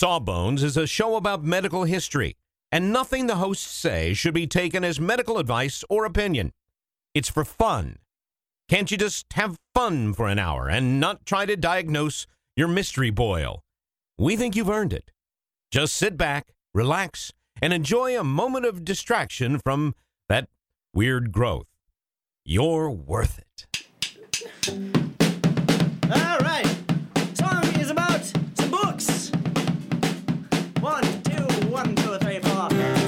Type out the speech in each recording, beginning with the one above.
Sawbones is a show about medical history, and nothing the hosts say should be taken as medical advice or opinion. It's for fun. Can't you just have fun for an hour and not try to diagnose your mystery boil? We think you've earned it. Just sit back, relax, and enjoy a moment of distraction from that weird growth. You're worth it. All right. Song is about some books. 1, 2, 1, 2, 3, 4.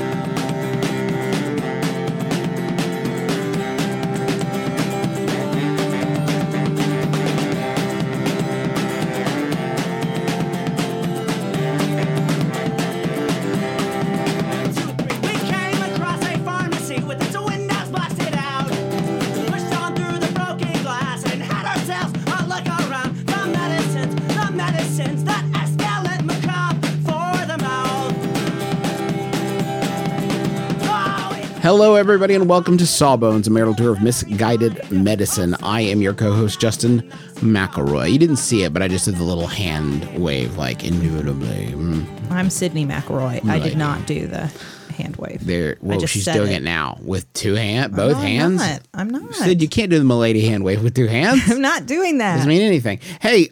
Hello, everybody, and welcome to Sawbones, a marital tour of misguided medicine. I am your co-host, Justin McElroy. You didn't see it, but I just did the little hand wave, like, indubitably. I'm Sydney McElroy. I did not do the hand wave. She's doing it now with two hands, both hands. I'm not. Sid, you can't do the milady hand wave with two hands. I'm not doing that. Doesn't mean anything. Hey,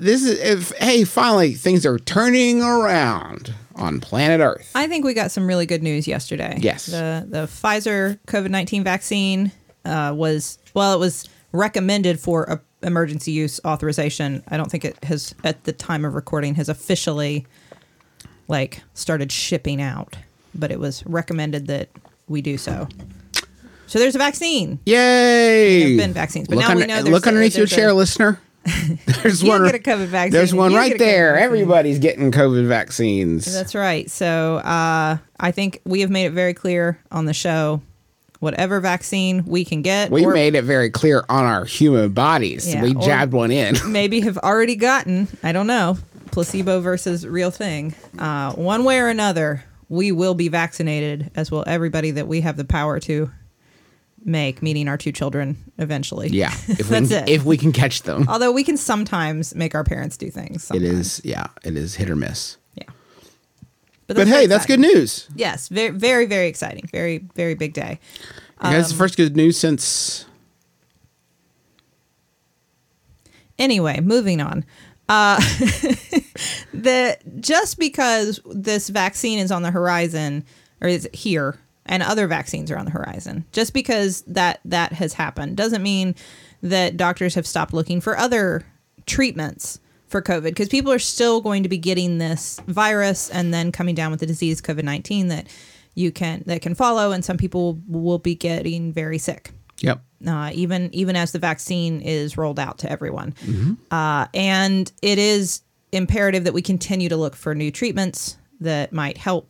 finally, things are turning around on planet Earth. I think we got some really good news yesterday. Yes. The Pfizer COVID-19 vaccine was recommended for emergency use authorization. I don't think it has, at the time of recording, has officially started shipping out, but it was recommended that we do so. So there's a vaccine. Yay! There have been vaccines, but now we know there's... Look underneath your chair, listener. There's you one. Get a COVID vaccine. There's one you right there. Everybody's getting COVID vaccines. That's right. So I think we have made it very clear on the show, whatever vaccine we can get. We made it very clear on our human bodies. Yeah, we jabbed one in. Maybe have already gotten, I don't know, placebo versus real thing. One way or another, we will be vaccinated, as will everybody that we have the power to make, meaning our 2 children eventually. Yeah. If we can catch them. Although we can sometimes make our parents do things. Sometimes. It is hit or miss. Yeah. But hey, that's good news. Yes. Very, very, very exciting. Very, very big day. That's the first good news since... Anyway, moving on. Just because this vaccine is on the horizon, or is here, and other vaccines are on the horizon, just because that has happened doesn't mean that doctors have stopped looking for other treatments for COVID, because people are still going to be getting this virus and then coming down with the disease COVID-19 that can follow, and some people will be getting very sick. Yep. Even as the vaccine is rolled out to everyone. Mm-hmm. And it is imperative that we continue to look for new treatments that might help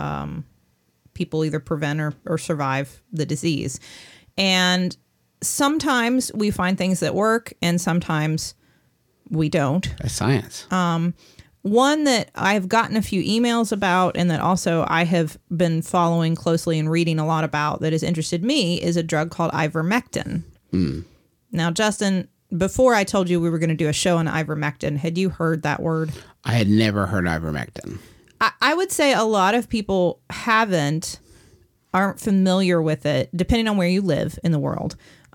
people either prevent or survive the disease. And sometimes we find things that work, and sometimes we don't. That's science. One that I've gotten a few emails about, and that also I have been following closely and reading a lot about, that has interested me, is a drug called ivermectin. Now, Justin, before I told you we were going to do a show on ivermectin, had you heard that word? I had never heard ivermectin. I would say a lot of people aren't familiar with it, depending on where you live in the world.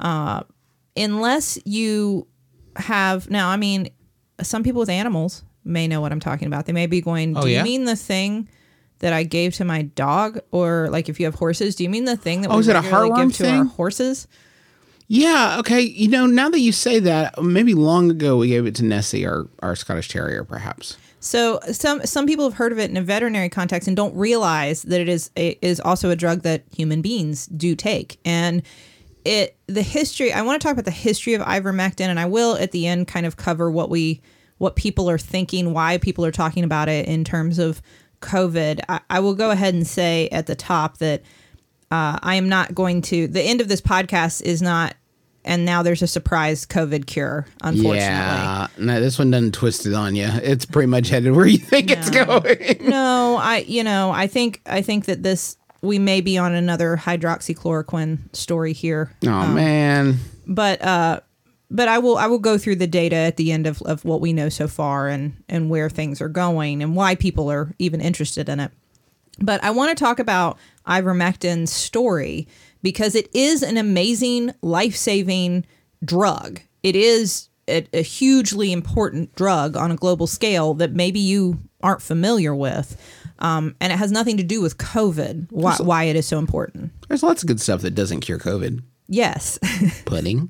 Unless you have, now, I mean, some people with animals may know what I'm talking about. They may be going, you mean the thing that I gave to my dog? Or like if you have horses, do you mean the thing that we regularly give to our horses? Yeah, okay. Now that you say that, maybe long ago we gave it to Nessie, our Scottish Terrier, perhaps. So some people have heard of it in a veterinary context and don't realize that it is also a drug that human beings do take. And the history, I want to talk about the history of ivermectin, and I will at the end kind of cover what people are thinking, why people are talking about it in terms of COVID. I will go ahead and say at the top that I am not going to, the end of this podcast is not, and now there's a surprise COVID cure, unfortunately. Yeah, no, this one doesn't twist it on you. It's pretty much headed where you think it's going. No, I think that we may be on another hydroxychloroquine story here. Oh, man. But but I will go through the data at the end of what we know so far and where things are going and why people are even interested in it. But I want to talk about ivermectin's story because it is an amazing, life-saving drug. It is a hugely important drug on a global scale that maybe you aren't familiar with. And it has nothing to do with COVID, why it is so important. There's lots of good stuff that doesn't cure COVID. Yes. Pudding.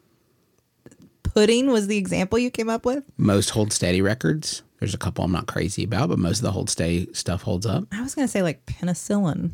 Pudding was the example you came up with? Most hold steady records. There's a couple I'm not crazy about, but most of the hold steady stuff holds up. I was going to say like penicillin.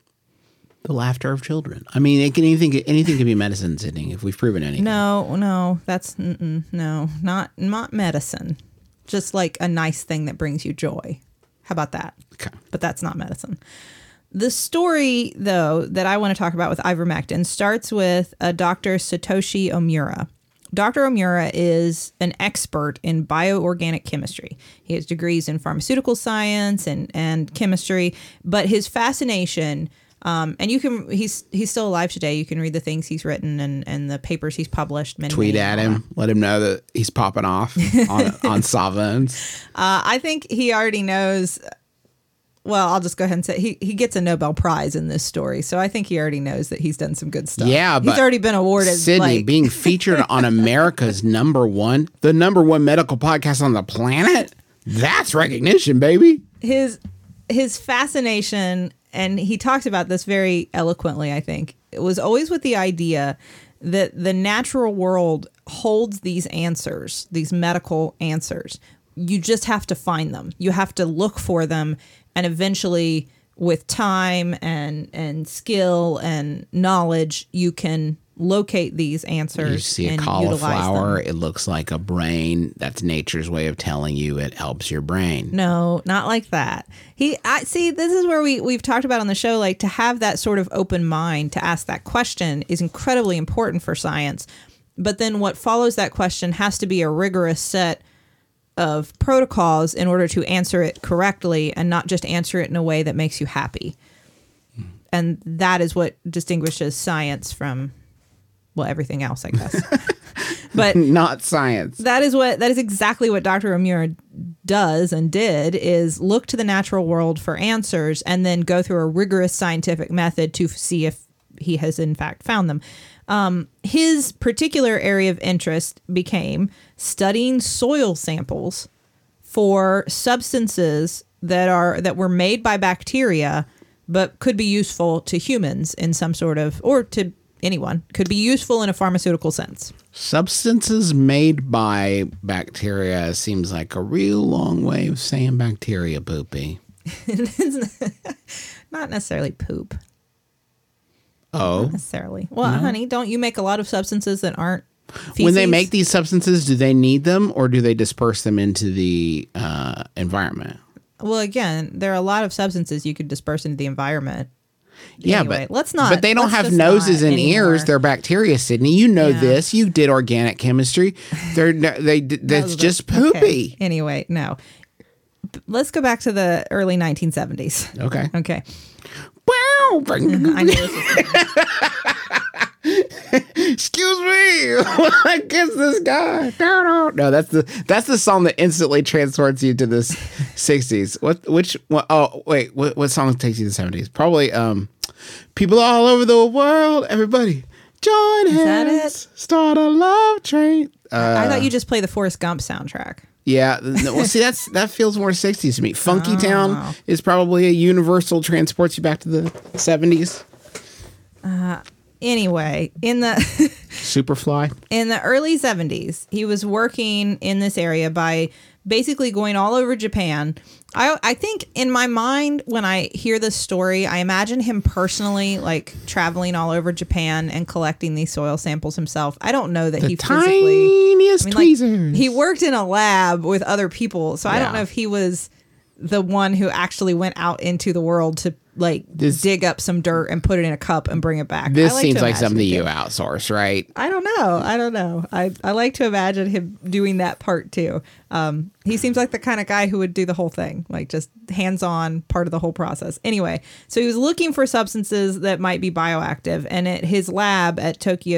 The laughter of children. I mean, anything can be medicine, Sydney, if we've proven anything. No, that's no, not medicine. Just like a nice thing that brings you joy. How about that? Okay. But that's not medicine. The story, though, that I want to talk about with ivermectin starts with a Dr. Satoshi Omura. Dr. Omura is an expert in bioorganic chemistry. He has degrees in pharmaceutical science and chemistry, but his fascination, and he's still alive today. You can read the things he's written and the papers he's published. Tweet at him. Let him know that he's popping off on Sawbones. I think he already knows. Well, I'll just go ahead and say he gets a Nobel Prize in this story. So I think he already knows that he's done some good stuff. Yeah, but he's already been awarded. Sydney, being featured on America's the number one medical podcast on the planet. That's recognition, baby. His fascination, and he talks about this very eloquently, I think, it was always with the idea that the natural world holds these answers, these medical answers. You just have to find them. You have to look for them. And eventually, with time and skill and knowledge, you can locate these answers. You see a cauliflower, it looks like a brain. That's nature's way of telling you it helps your brain. No, not like that. See, this is where we've talked about on the show, like to have that sort of open mind to ask that question is incredibly important for science. But then what follows that question has to be a rigorous set of protocols in order to answer it correctly and not just answer it in a way that makes you happy. And that is what distinguishes science from, well, everything else, I guess. But not science. That is exactly what Dr. Omura does and did, is look to the natural world for answers and then go through a rigorous scientific method to see if he has in fact found them. His particular area of interest became studying soil samples for substances that were made by bacteria, but could be useful to humans in some sort of, or to anyone, could be useful in a pharmaceutical sense. Substances made by bacteria seems like a real long way of saying bacteria poopy. Not necessarily poop. Oh. Not necessarily. Well, honey, don't you make a lot of substances that aren't feces? When they make these substances, do they need them or do they disperse them into the environment? Well, again, there are a lot of substances you could disperse into the environment. Yeah, anyway, but let's not. But they don't have noses and ears. They're bacteria, Sydney. You know this. You did organic chemistry. That's just poopy. Okay. Anyway, no. Let's go back to the early 1970s. Okay. Okay. Wow. I knew this was Excuse me. What is this guy? No, that's the song that instantly transports you to the 60s. What song takes you to the 70s? Probably People All Over the World. Everybody join hands. That it? Start a love train. I thought you just play the Forrest Gump soundtrack. Yeah, well, see, that feels more 60s to me. Funky Town is probably a universal, transports you back to the 70s. Anyway, in the Superfly. In the early 70s, he was working in this area by basically going all over Japan. I think in my mind, when I hear this story, I imagine him personally like traveling all over Japan and collecting these soil samples himself. I don't know that he physically. Tiniest tweezers. Like, he worked in a lab with other people, so I don't know if he was the one who actually went out into the world to dig up some dirt and put it in a cup and bring it back. This seems like something you outsource, right? I don't know. I like to imagine him doing that part too. He seems like the kind of guy who would do the whole thing, like just hands-on part of the whole process. Anyway, so he was looking for substances that might be bioactive, and at his lab at Tokyo's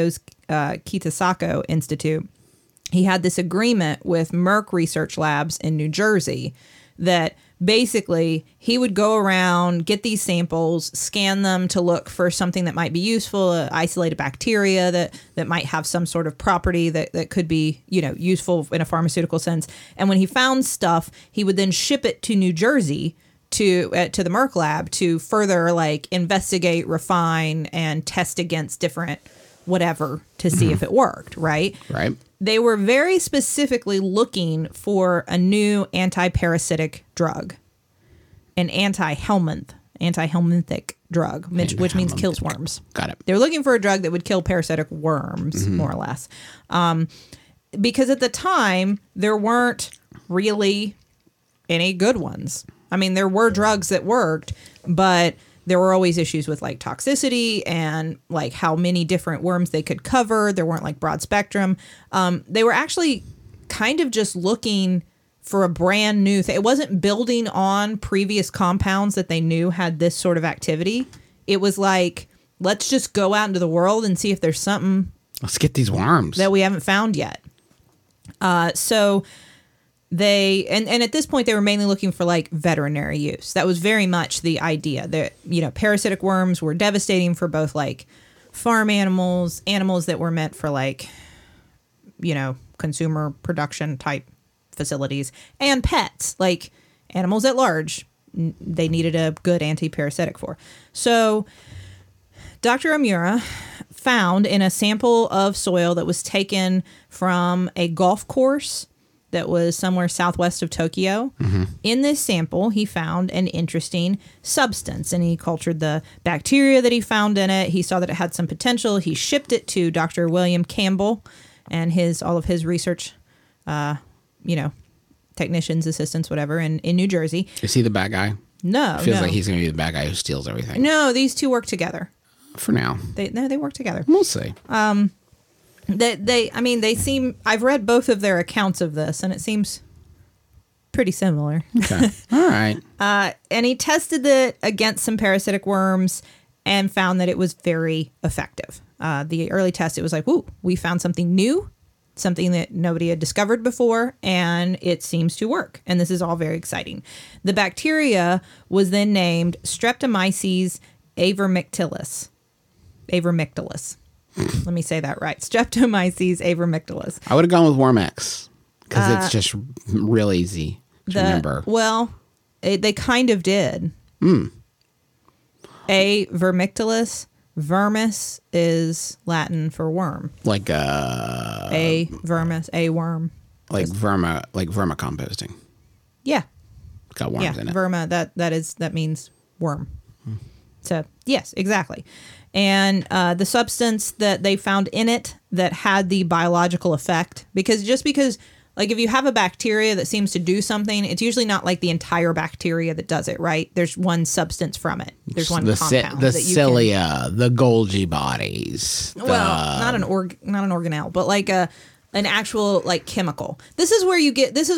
Kitasako Institute, he had this agreement with Merck Research Labs in New Jersey that basically he would go around, get these samples, scan them to look for something that might be useful, isolate a bacteria that might have some sort of property that could be, useful in a pharmaceutical sense. And when he found stuff, he would then ship it to New Jersey to the Merck lab to further investigate, refine, and test against different whatever to see if it worked, right? Right. They were very specifically looking for a new anti-parasitic drug, an anti-helminthic drug, which means kills worms. Got it. They were looking for a drug that would kill parasitic worms, more or less. Because at the time, there weren't really any good ones. I mean, there were drugs that worked, but there were always issues with toxicity and how many different worms they could cover. There weren't broad spectrum. They were actually kind of just looking for a brand new thing. It wasn't building on previous compounds that they knew had this sort of activity. It was let's just go out into the world and see if there's something. Let's get these worms that we haven't found yet. So they and at this point they were mainly looking for veterinary use. That was very much the idea that parasitic worms were devastating for both farm animals that were meant for consumer production type facilities, and pets, animals at large. They needed a good anti-parasitic for. So Dr. Omura found in a sample of soil that was taken from a golf course that was somewhere southwest of Tokyo. In this sample, he found an interesting substance, and he cultured the bacteria that he found in it. He saw that it had some potential. He shipped it to Dr. William Campbell and all of his research, technicians, assistants, whatever, in New Jersey. Is he the bad guy? No, Feels like he's going to be the bad guy who steals everything. No, these two work together. For now. They work together. We'll see. They seem. I've read both of their accounts of this, and it seems pretty similar. Okay. All right. And he tested it against some parasitic worms and found that it was very effective. The early test, it was woo, we found something new, something that nobody had discovered before, and it seems to work. And this is all very exciting. The bacteria was then named Streptomyces avermictilis. Let me say that right. Streptomyces avermictilis. I would have gone with Wormex because it's just real easy to remember. Well, they kind of did. Avermictilis. Vermis is Latin for worm. A vermis, a worm. Vermicomposting. Yeah. It's got worms in it. Verma, that means worm. So, yes, exactly. And the substance that they found in it that had the biological effect, because if you have a bacteria that seems to do something, it's usually not the entire bacteria that does it, right? There's one substance from it. There's one compound. The cilia, the Golgi bodies. Not an organelle, but an actual chemical. This is why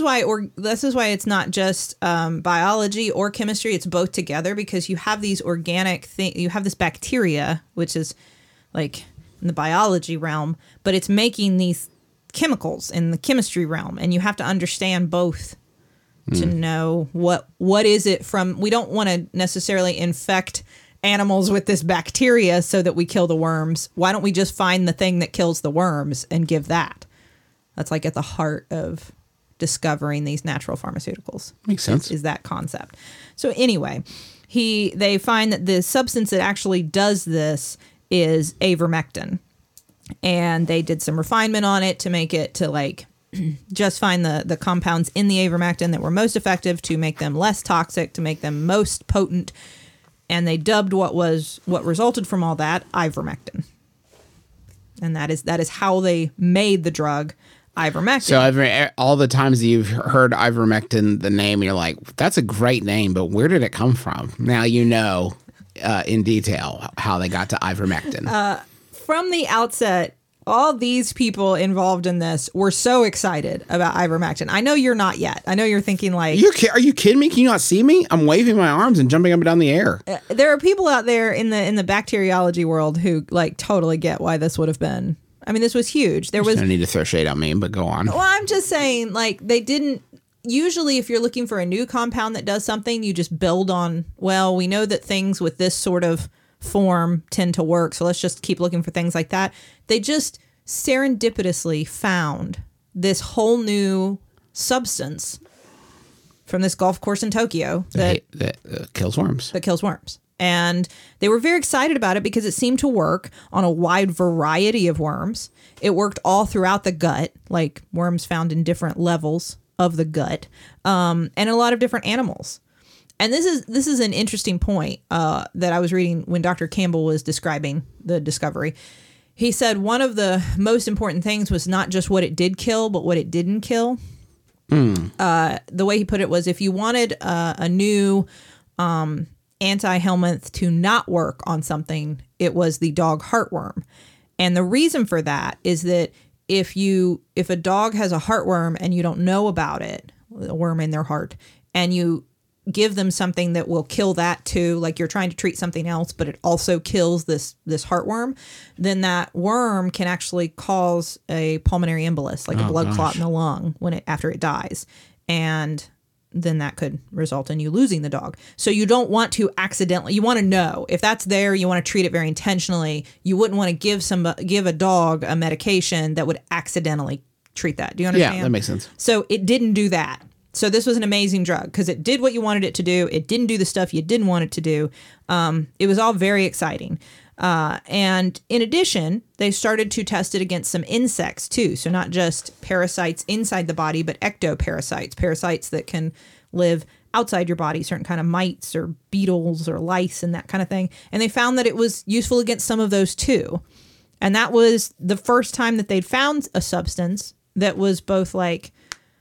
it's not just biology or chemistry. It's both together, because you have these organic things. You have this bacteria, which is in the biology realm, but it's making these chemicals in the chemistry realm, and you have to understand both to know what is it from. We don't want to necessarily infect animals with this bacteria so that we kill the worms. Why don't we just find the thing that kills the worms and give that? That's at the heart of discovering these natural pharmaceuticals. Makes sense. Is that concept. So anyway, they find that the substance that actually does this is avermectin. And they did some refinement on it to make it to just find the compounds in the avermectin that were most effective, to make them less toxic, to make them most potent. And they dubbed what resulted from all that ivermectin. And that is how they made the drug ivermectin. So all the times that you've heard ivermectin, the name, you're like, that's a great name, but where did it come from? Now you know in detail how they got to ivermectin. From the outset, all these people involved in this were so excited about ivermectin. I know you're not yet. I know you're thinking are you kidding me? Can you not see me? I'm waving my arms and jumping up and down the air. There are people out there in the bacteriology world who totally get why this would have been I mean, this was huge. There was No need to throw shade on me, but go on. Well, I'm just saying, like, they didn't. Usually, if you're looking for a new compound that does something, you just build on, well, we know that things with this sort of form tend to work, so let's just keep looking for things like that. They just serendipitously found this whole new substance from this golf course in Tokyo that kills worms. that kills worms. And they were very excited about it because it seemed to work on a wide variety of worms. It worked all throughout the gut, like worms found in different levels of the gut, and a lot of different animals. And this is an interesting point that I was reading when Dr. Campbell was describing the discovery. He said one of the most important things was not just what it did kill, but what it didn't kill. The way he put it was, if you wanted a new anti-helminth to not work on something, it was the dog heartworm. And the reason for that is that if a dog has a heartworm and you don't know about it, a worm in their heart, and you give them something that will kill that too, like you're trying to treat something else, but it also kills this heartworm, then that worm can actually cause a pulmonary embolus, like a blood clot in the lung after it dies. And then that could result in you losing the dog. So you don't want to accidentally, you want to know if that's there, you want to treat it very intentionally. You wouldn't want to give a dog a medication that would accidentally treat that. Do you understand? Yeah, that makes sense. So it didn't do that. So this was an amazing drug because it did what you wanted it to do. It didn't do the stuff you didn't want it to do. It was all very exciting. And in addition, they started to test it against some insects too. So not just parasites inside the body, but ectoparasites, parasites that can live outside your body, certain kind of mites or beetles or lice and that kind of thing. And they found that it was useful against some of those too. And that was the first time that they'd found a substance that was both like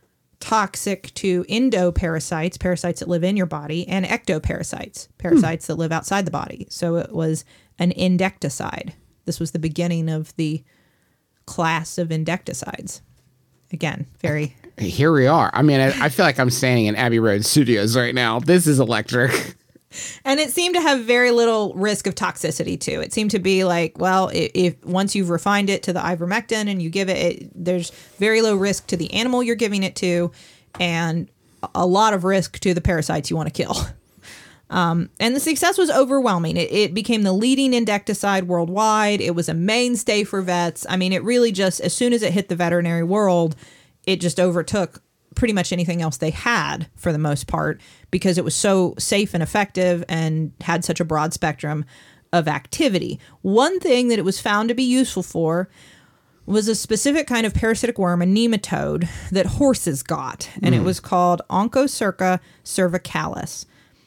toxic to endoparasites, parasites that live in your body, and ectoparasites, parasites that live outside the body. So it was an endecticide. This was the beginning of the class of endecticides. Again, very... Here we are. I mean, I feel like I'm standing in Abbey Road Studios right now. This is electric. And it seemed to have very little risk of toxicity too. It seemed to be like, well, if once you've refined it to the ivermectin and you give it, there's very low risk to the animal you're giving it to, and a lot of risk to the parasites you want to kill. And the success was overwhelming. It became the leading endecticide worldwide. It was a mainstay for vets. I mean, it really just, as soon as it hit the veterinary world, it just overtook pretty much anything else they had for the most part, because it was so safe and effective and had such a broad spectrum of activity. One thing that it was found to be useful for was a specific kind of parasitic worm, a nematode, that horses got, and it was called Onchocerca cervicalis.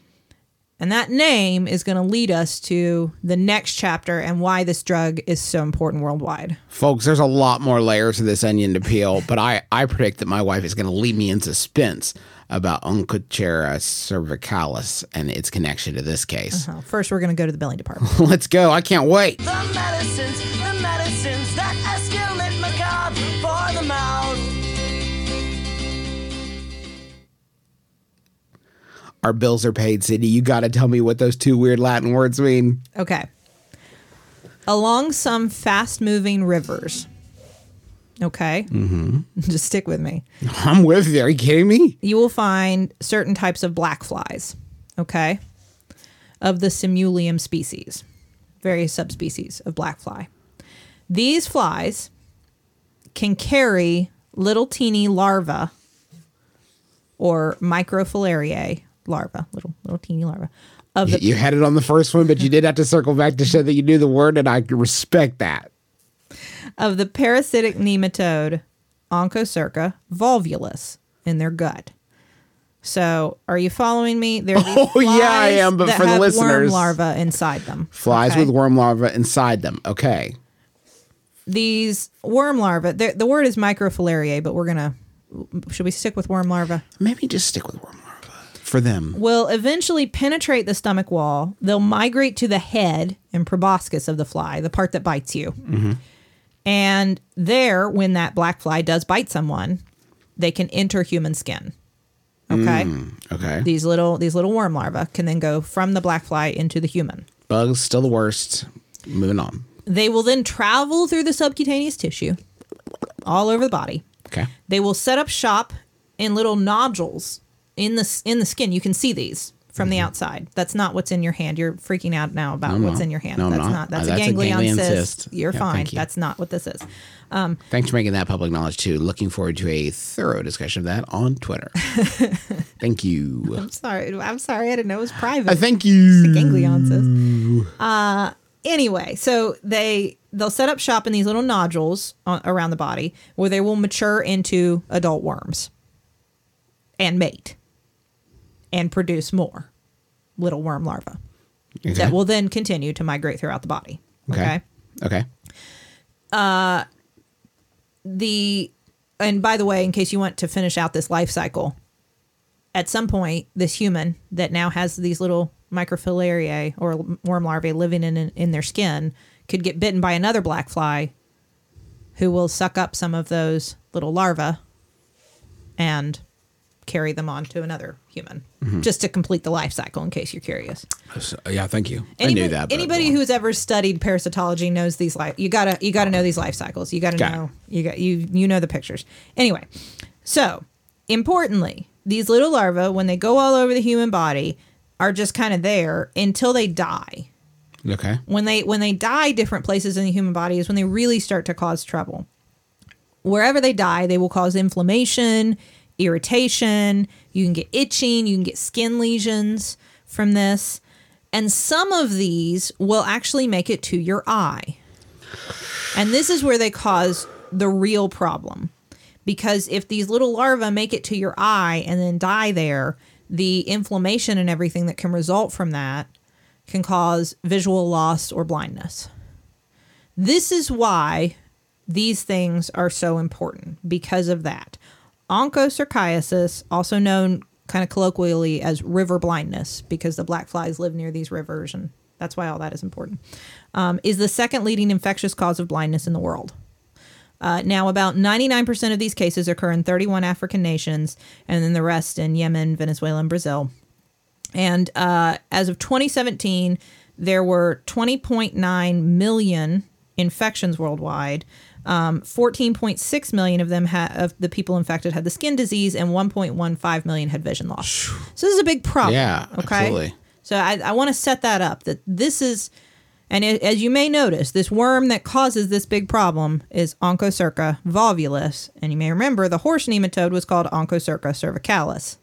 And that name is going to lead us to the next chapter and why this drug is so important worldwide. Folks, there's a lot more layers to this onion to peel, but I predict that my wife is going to leave me in suspense about Onchocerca cervicalis and its connection to this case. First, we're going to go to the billing department. Let's go. I can't wait. The medicines that escalate macabre for the mouth. Our bills are paid, Sydney. You got to tell me what those two weird Latin words mean. Okay. Along some fast-moving rivers. Okay? Mm-hmm. Just stick with me. I'm with you. Are you kidding me? You will find certain types of black flies. Okay? Of the Simulium species. Various subspecies of black fly. These flies can carry little teeny larvae or microfilariae larva, little teeny larva. You had it on the first one, but you did have to circle back to show that you knew the word, and I respect that. Of the parasitic nematode Onchocerca volvulus in their gut. So, are you following me? There are these flies yeah, I am, but that for the have listeners, worm larvae inside them. Flies okay? with worm larvae inside them. Okay. These worm larvae, the word is microfilariae, but should we stick with worm larvae? Maybe just stick with worm larvae for them. Will eventually penetrate the stomach wall. They'll migrate to the head and proboscis of the fly, the part that bites you. Mm-hmm. And there, when that black fly does bite someone, they can enter human skin. Okay? Okay. These little worm larvae can then go from the black fly into the human. Bugs, still the worst. Moving on. They will then travel through the subcutaneous tissue all over the body. Okay. They will set up shop in little nodules in the skin. You can see these from the outside. That's not what's in your hand. You're freaking out now about what's in your hand. No, I'm that's not. That's That's a a ganglion ganglion cyst. cyst. You're Yeah, fine. thank you. That's not what this is. Thanks for making that public knowledge too. Looking forward to a thorough discussion of that on Twitter. Thank you. I'm sorry. I didn't know it was private. Thank you. The ganglion cyst. Anyway, so they'll set up shop in these little nodules around the body where they will mature into adult worms and mate and produce more little worm larvae that will then continue to migrate throughout the body. Okay. And by the way, in case you want to finish out this life cycle, at some point, this human that now has these little microfilariae or worm larvae living in their skin could get bitten by another black fly who will suck up some of those little larvae and carry them on to another human, just to complete the life cycle, in case you're curious. So, yeah, thank you. I knew that. but Anybody who's ever studied parasitology knows these you gotta know these life cycles. You gotta know you know the pictures. Anyway, so importantly, these little larvae, when they go all over the human body, are just kind of there until they die. Okay. When they die different places in the human body is when they really start to cause trouble. Wherever they die, they will cause inflammation, irritation, you can get itching, you can get skin lesions from this. And some of these will actually make it to your eye. And this is where they cause the real problem. Because if these little larvae make it to your eye and then die there, the inflammation and everything that can result from that can cause visual loss or blindness. This is why these things are so important, because of that. Onchocerciasis, also known kind of colloquially as river blindness, because the black flies live near these rivers, and that's why all that is important, is the second leading infectious cause of blindness in the world. Now, about 99% of these cases occur in 31 African nations, and then the rest in Yemen, Venezuela, and Brazil. And as of 2017, there were 20.9 million infections worldwide. 14.6 million of them of the people infected had the skin disease, and 1.15 million had vision loss. So this is a big problem. Yeah, okay? absolutely. So I want to set that up, that this is, and as you may notice, this worm that causes this big problem is Onchocerca volvulus. And you may remember the horse nematode was called Onchocerca cervicalis.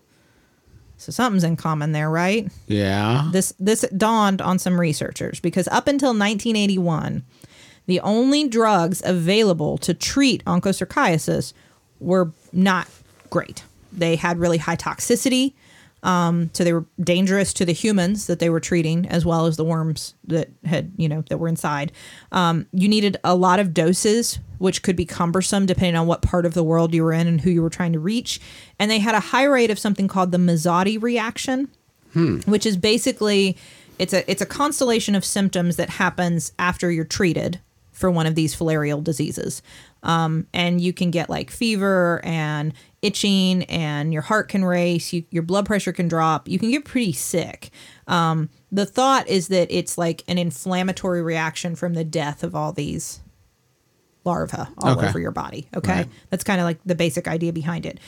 So something's in common there, right? Yeah. This dawned on some researchers, because up until 1981, the only drugs available to treat onchocerciasis were not great. They had really high toxicity, so they were dangerous to the humans that they were treating, as well as the worms that that were inside. You needed a lot of doses, which could be cumbersome depending on what part of the world you were in and who you were trying to reach. And they had a high rate of something called the Mazzotti reaction, which is basically it's a constellation of symptoms that happens after you're treated for one of these filarial diseases. And you can get like fever and itching, and your heart can race, your blood pressure can drop, you can get pretty sick. The thought is that it's like an inflammatory reaction from the death of all these larvae all over your body. Okay. Right. That's kind of like the basic idea behind it.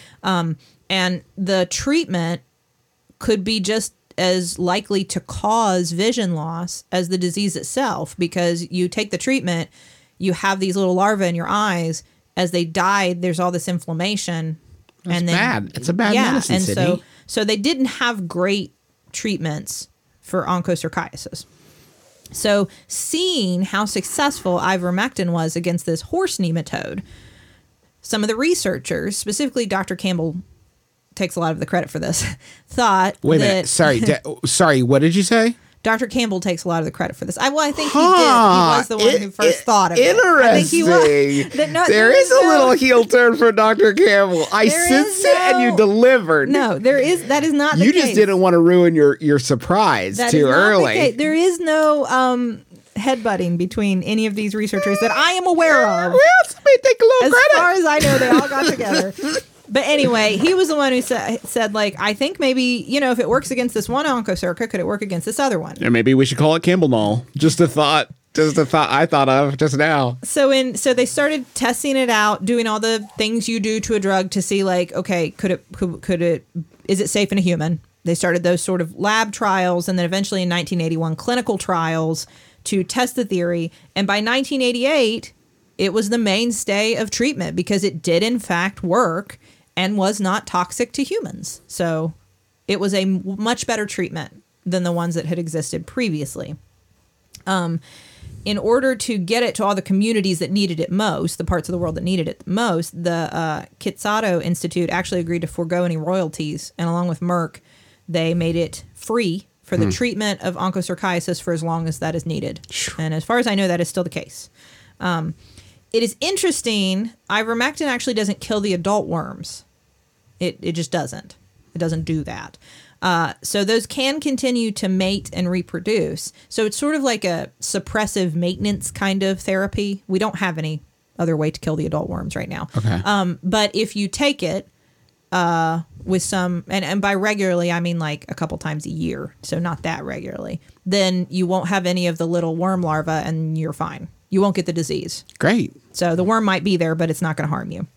And the treatment could be just as likely to cause vision loss as the disease itself, because you take the treatment, you have these little larvae in your eyes. As they died, there's all this inflammation. That's and then, bad. It's a bad medicine, and Sydney. so they didn't have great treatments for onchocerciasis. So seeing how successful ivermectin was against this horse nematode, some of the researchers, specifically Dr. Campbell takes a lot of the credit for this, thought Wait a minute. Sorry, what did you say? Dr. Campbell takes a lot of the credit for this. I think he did. He was the one who first thought of it. Interesting. I think he was. There is a little heel turn for Dr. Campbell. I sensed it, and you delivered. No, that is not the case. You just didn't want to ruin your surprise too early. There is no headbutting between any of these researchers that I am aware of. Well, somebody take a little credit. As far as I know, they all got together. But anyway, he was the one who said, like, I think maybe, if it works against this one onchocerca, could it work against this other one? Or maybe we should call it Campbell-Null. Just a thought. Just a thought I thought of just now. So they started testing it out, doing all the things you do to a drug to see like, okay, could it is it safe in a human? They started those sort of lab trials, and then eventually in 1981 clinical trials to test the theory. And by 1988, it was the mainstay of treatment because it did in fact work and was not toxic to humans. So it was a much better treatment than the ones that had existed previously. In order to get it to all the communities that needed it most, the parts of the world that needed it most, the Kitsato Institute actually agreed to forego any royalties. And along with Merck, they made it free for the treatment of onchocerciasis for as long as that is needed. And as far as I know, that is still the case. It is interesting, ivermectin actually doesn't kill the adult worms. It just doesn't. It doesn't do that. So those can continue to mate and reproduce. So it's sort of like a suppressive maintenance kind of therapy. We don't have any other way to kill the adult worms right now. Okay. But if you take it with some, and by regularly, I mean like a couple times a year, so not that regularly, then you won't have any of the little worm larvae and you're fine. You won't get the disease. Great. So the worm might be there, but it's not going to harm you.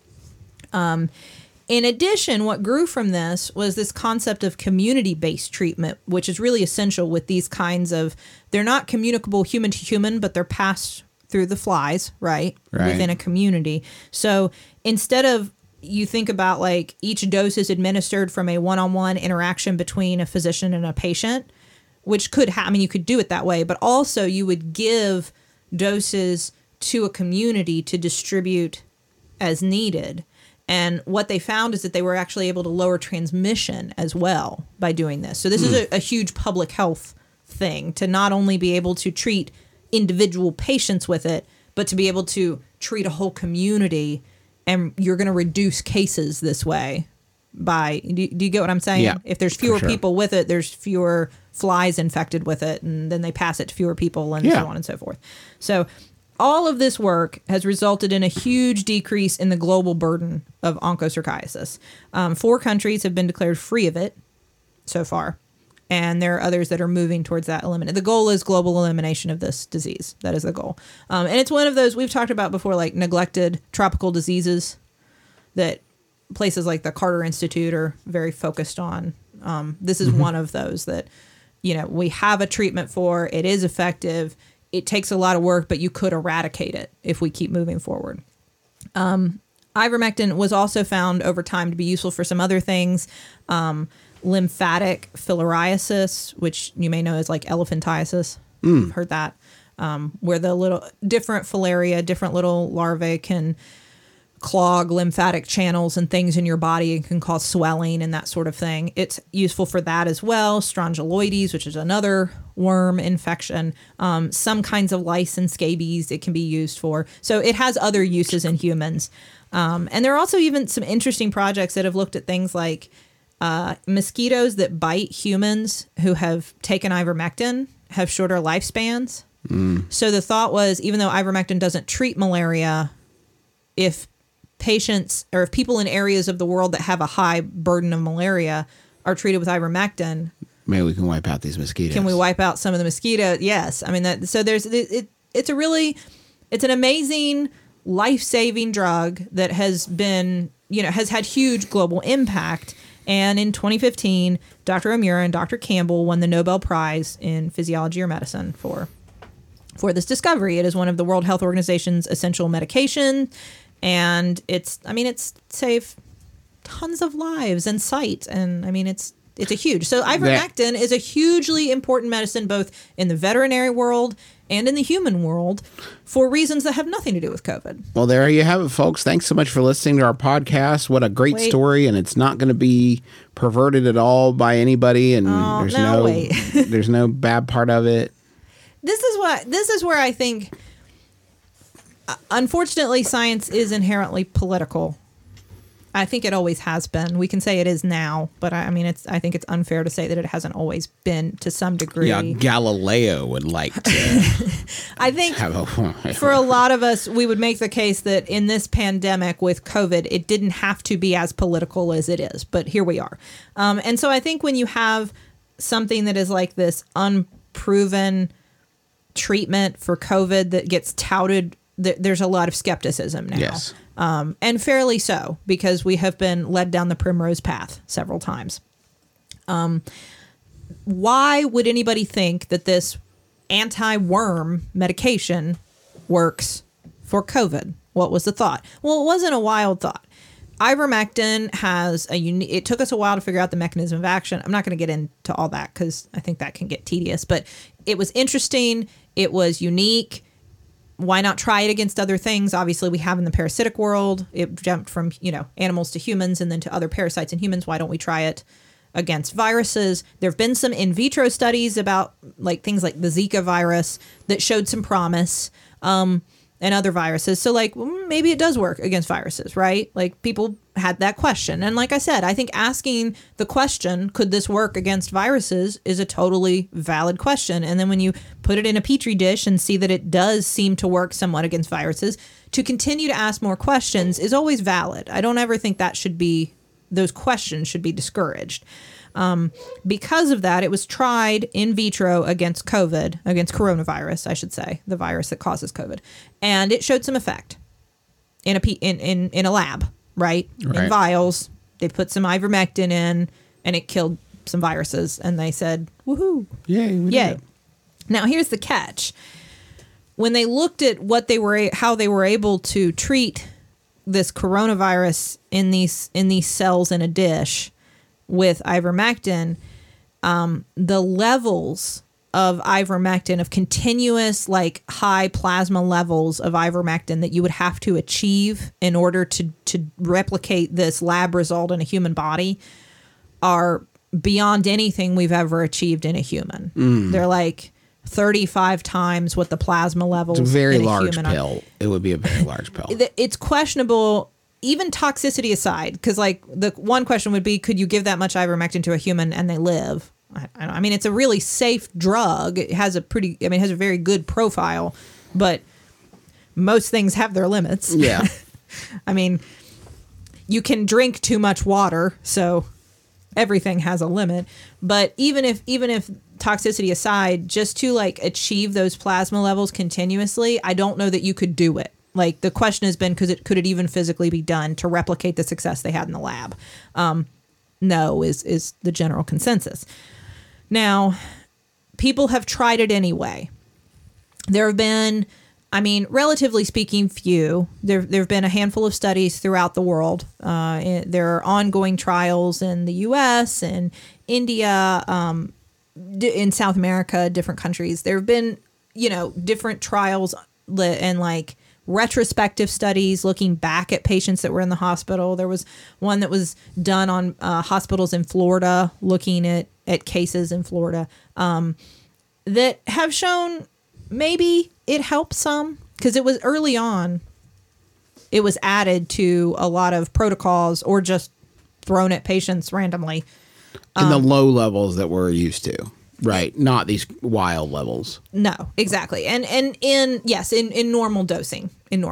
In addition, what grew from this was this concept of community-based treatment, which is really essential with these kinds of, they're not communicable human to human, but they're passed through the flies, right? Within a community. So instead of, you think about like each dose is administered from a one-on-one interaction between a physician and a patient, which could happen, you could do it that way, but also you would give doses to a community to distribute as needed. And what they found is that they were actually able to lower transmission as well by doing this. So this is a huge public health thing, to not only be able to treat individual patients with it, but to be able to treat a whole community. And you're going to reduce cases this way by, do you get what I'm saying? Yeah, if there's fewer people with it, there's fewer flies infected with it, and then they pass it to fewer people and so on and so forth. So all of this work has resulted in a huge decrease in the global burden of onchocerciasis. 4 countries have been declared free of it so far, and there are others that are moving towards that elimination. The goal is global elimination of this disease. That is the goal. And it's one of those we've talked about before, like neglected tropical diseases that places like the Carter Institute are very focused on. This is one of those that, we have a treatment for. It is effective. It takes a lot of work, but you could eradicate it if we keep moving forward. Ivermectin was also found over time to be useful for some other things. Lymphatic filariasis, which you may know as like elephantiasis. You've heard that. Where the little different filaria, different little larvae can clog lymphatic channels and things in your body and can cause swelling and that sort of thing. It's useful for that as well. Strongyloides, which is another worm infection. Some kinds of lice and scabies it can be used for. So it has other uses in humans. And there are also even some interesting projects that have looked at things like mosquitoes that bite humans who have taken ivermectin have shorter lifespans. So the thought was, even though ivermectin doesn't treat malaria, if patients or if people in areas of the world that have a high burden of malaria are treated with ivermectin, maybe we can wipe out these mosquitoes. Can we wipe out some of the mosquitoes? Yes. I mean, so there's it's an amazing life-saving drug that has been, has had huge global impact. And in 2015, Dr. Omura and Dr. Campbell won the Nobel Prize in Physiology or Medicine for this discovery. It is one of the World Health Organization's essential medication. And it's saved tons of lives and sight. And it's a huge. So ivermectin is a hugely important medicine, both in the veterinary world and in the human world, for reasons that have nothing to do with COVID. Well, there you have it, folks. Thanks so much for listening to our podcast. What a great story. And it's not going to be perverted at all by anybody. And there's no bad part of it. This is where I think, unfortunately, science is inherently political. I think it always has been. We can say it is now, but I think it's unfair to say that it hasn't always been to some degree. Yeah, Galileo would like to. I think for a lot of us, we would make the case that in this pandemic with COVID, it didn't have to be as political as it is, but here we are. And so I think when you have something that is like this unproven treatment for COVID that gets touted, there's a lot of skepticism now. Yes. And fairly so, because we have been led down the primrose path several times. Why would anybody think that this anti-worm medication works for COVID? What was the thought? Well, it wasn't a wild thought. Ivermectin has it took us a while to figure out the mechanism of action. I'm not going to get into all that because I think that can get tedious, but it was interesting. It was unique. Why not try it against other things? Obviously, we have in the parasitic world. It jumped from, animals to humans and then to other parasites in humans. Why don't we try it against viruses? There have been some in vitro studies about things like the Zika virus that showed some promise, and other viruses. So maybe it does work against viruses, right? People had that question. And like I said, I think asking the question, could this work against viruses, is a totally valid question. And then when you put it in a petri dish and see that it does seem to work somewhat against viruses, to continue to ask more questions is always valid. I don't ever think those questions should be discouraged. Because of that, it was tried in vitro against coronavirus, I should say, the virus that causes COVID, and it showed some effect in a lab, right? In vials. They put some ivermectin in, and it killed some viruses, and they said, "Woohoo! Yay! Yay!" Now here's the catch: when they looked at how they were able to treat this coronavirus in these cells in a dish with ivermectin, the levels of ivermectin, of continuous high plasma levels of ivermectin that you would have to achieve in order to replicate this lab result in a human body, are beyond anything we've ever achieved in a human. They're 35 times what the plasma levels. It's a very in a large human pill. It would be a very large pill. It's questionable, even toxicity aside, because the one question would be, could you give that much ivermectin to a human and they live? I mean, it's a really safe drug. It has a very good profile, but most things have their limits. Yeah. I mean, you can drink too much water, so everything has a limit. But even if toxicity aside, just to achieve those plasma levels continuously, I don't know that you could do it. The question has been, could it even physically be done to replicate the success they had in the lab? No, is the general consensus. Now, people have tried it anyway. There have been, relatively speaking, few. There have been a handful of studies throughout the world. There are ongoing trials in the U.S. and India, in South America, different countries. There have been, different trials and retrospective studies looking back at patients that were in the hospital. There was one that was done on hospitals in Florida, looking at cases in Florida, that have shown maybe it helped some, because it was early on. It was added to a lot of protocols or just thrown at patients randomly. In the low levels that we're used to. Right, not these wild levels. No, exactly, and in normal dosing.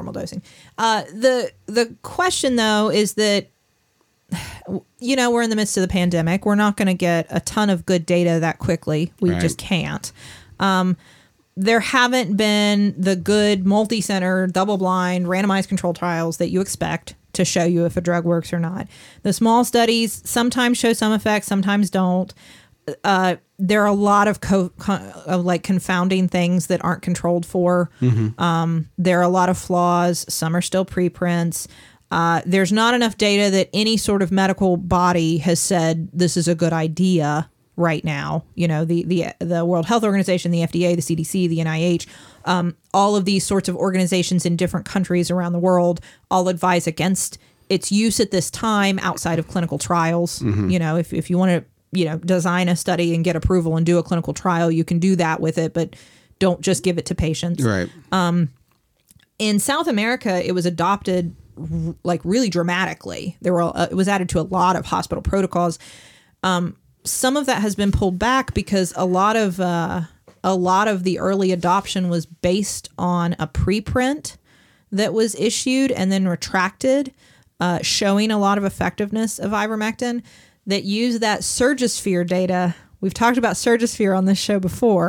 The question though is that we're in the midst of the pandemic. We're not going to get a ton of good data that quickly. We just can't. There haven't been the good multi-center, double-blind, randomized control trials that you expect to show you if a drug works or not. The small studies sometimes show some effects, sometimes don't. There are a lot of confounding things that aren't controlled for. There are a lot of flaws. Some are still preprints. There's not enough data that any sort of medical body has said this is a good idea right now. The World Health Organization, the FDA, the CDC, the NIH, all of these sorts of organizations in different countries around the world all advise against its use at this time outside of clinical trials. If you want to design a study and get approval and do a clinical trial, you can do that with it, but don't just give it to patients. Right. In South America, it was adopted really dramatically. It was added to a lot of hospital protocols. Some of that has been pulled back because a lot of the early adoption was based on a preprint that was issued and then retracted, showing a lot of effectiveness of ivermectin, that use that Surgisphere data. We've talked about Surgisphere on this show before.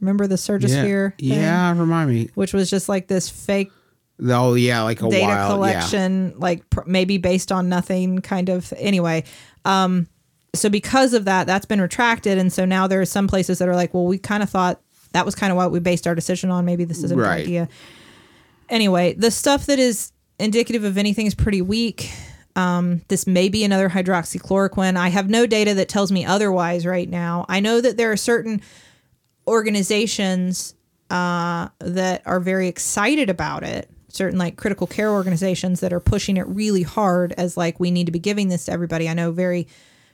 Remember the Surgisphere? thing? Yeah, remind me. Which was just like this fake Oh, yeah, like a data wild collection, like maybe based on nothing kind of. Anyway, so because of that, that's been retracted. And so now there are some places that are like, well, we kind of thought that was kind of what we based our decision on. Maybe this isn't a good Right. idea. Anyway, the stuff that is indicative of anything is pretty weak. This may be another hydroxychloroquine. I have no data that tells me otherwise right now. I know that there are certain organizations that are very excited about it. Certain like critical care organizations that are pushing it really hard as like, we need to be giving this to everybody. I know very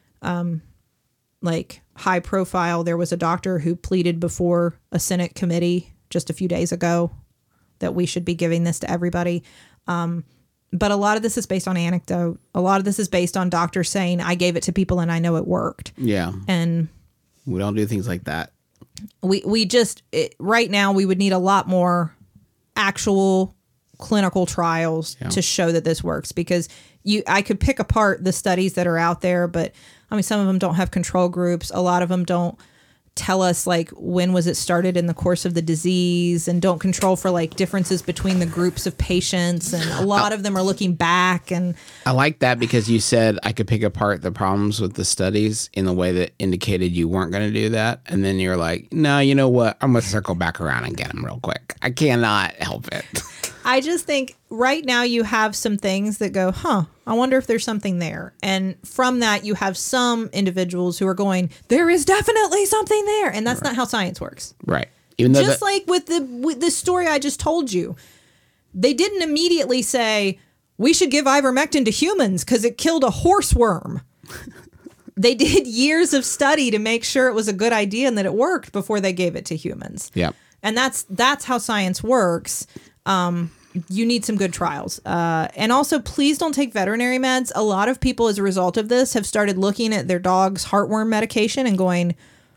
like high profile. There was a doctor who pleaded before a Senate committee just a few days ago that we should be giving this to everybody. But a lot of this is based on anecdote. A lot of this is based on doctors saying, I gave it to people and I know it worked. Yeah. And We don't do things like that. we just, right now, we would need a lot more actual clinical trials to show that this works, because I could pick apart the studies that are out there, but I mean, some of them don't have control groups. A lot of them don't tell us like when was it started in the course of the disease, and don't control for like differences between the groups of patients. And a lot of them are looking back. And I like that because you said I could pick apart the problems with the studies in the way that indicated you weren't going to do that. And then you're like, no, you know what? I'm going to circle back around and get them real quick. I cannot help it. I just think right now you have some things that go, I wonder if there's something there. And from that, you have some individuals who are going, there is definitely something there. And that's not how science works. Right. Even though Just like with the story I just told you, they didn't immediately say, we should give ivermectin to humans because it killed a horse worm. They did years of study to make sure it was a good idea and that it worked before they gave it to humans. Yep. And that's how science works. You need some good trials. And also, please don't take veterinary meds. A lot of people, as a result of this, have started looking at their dog's heartworm medication and going,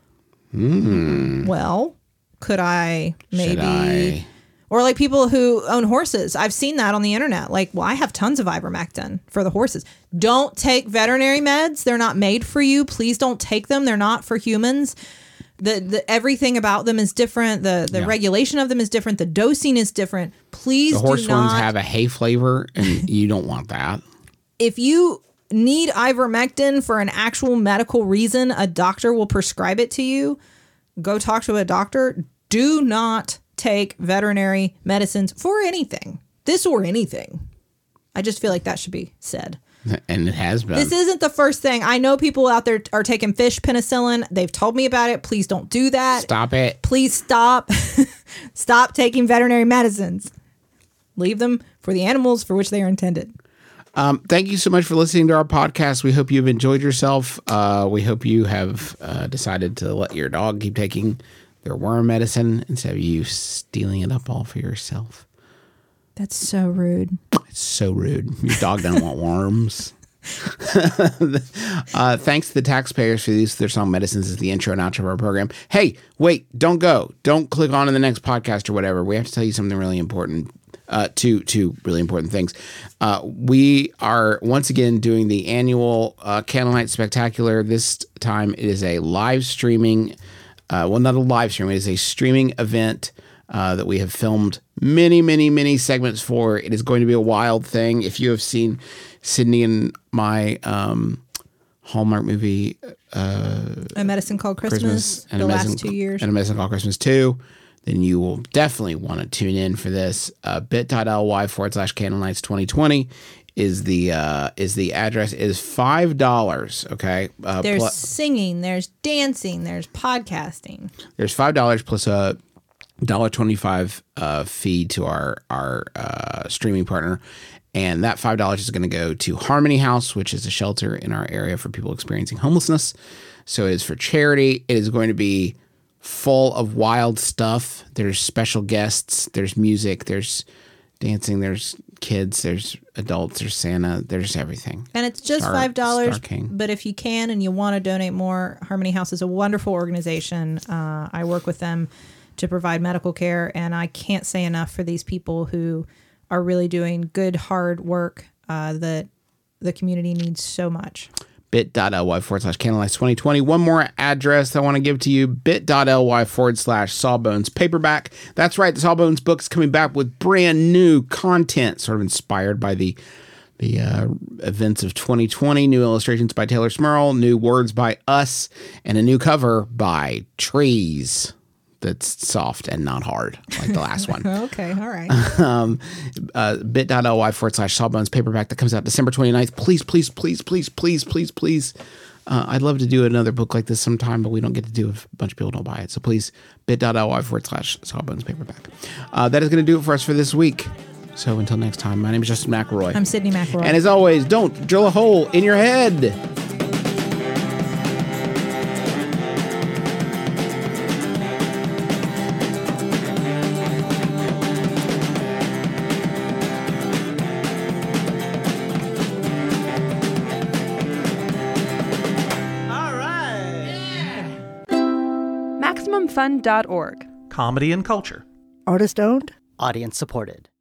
well, could I maybe... Should I? Or like people who own horses. I've seen that on the internet. Like, well, I have tons of ivermectin for the horses. Don't take veterinary meds. They're not made for you. Please don't take them. They're not for humans. The everything about them is different. The regulation of them is different. The dosing is different. Please The horse do not. ones have a hay flavor, and you don't want that. If you need ivermectin for an actual medical reason, a doctor will prescribe it to you. Go talk to a doctor. Do not take veterinary medicines for anything. This or anything. I just feel like that should be said. And it has been. This isn't the first thing. I know people out there are taking fish penicillin. They've told me about it. Please don't do that. Stop it. Please stop. Stop taking veterinary medicines. Leave them for the animals for which they are intended. Thank you so much for listening to our podcast. We hope you've enjoyed yourself. We hope you have decided to let your dog keep taking their worm medicine instead of you stealing it up all for yourself. That's so rude. It's so rude. Your dog doesn't want worms. Thanks to the taxpayers for the use of their song Medicines as the intro and outro of our program. Hey, wait, don't go. Don't click on to the next podcast or whatever. We have to tell you something really important. Two really important things. We are once again doing the annual Candlelight Spectacular. This time it is a live streaming, well, not a live stream. It is a streaming event that we have filmed many segments for. It is going to be a wild thing. If you have seen Sydney and my Hallmark movie, A Medicine Called Christmas, and the A last Medicine- 2 years. and A Medicine Called Christmas 2, then you will definitely want to tune in for this. bit.ly/Candlelights 2020 is the address. It is $5. Okay. There's singing, there's dancing, there's podcasting. There's $5 plus a $1.25 fee to our streaming partner. And that $5 is going to go to Harmony House, which is a shelter in our area for people experiencing homelessness. So it is for charity. It is going to be full of wild stuff. There's special guests. There's music. There's dancing. There's kids. There's adults. There's Santa. There's everything. And it's just Star $5. King. But if you can and you want to donate more, Harmony House is a wonderful organization. I work with them to provide medical care, and I can't say enough for these people who are really doing good, hard work that the community needs so much. bit.ly/Canalize2020. One more address I want to give to you, bit.ly/Sawbones paperback. That's right, the Sawbones book's coming back with brand new content, sort of inspired by the events of 2020. New illustrations by Taylor Smurl, new words by us, and a new cover by Trees that's soft and not hard like the last one. Okay, all right. bit.ly/Sawbones paperback that comes out December 29th. Please. I'd love to do another book like this sometime, but we don't get to do it if a bunch of people don't buy it. So please, bit.ly/Sawbones paperback. That is going to do it for us for this week. So until next time, my name is Justin McElroy. I'm Sydney McElroy. And as always, don't drill a hole in your head. MaximumFun.org. Comedy and culture. Artist owned. Audience supported.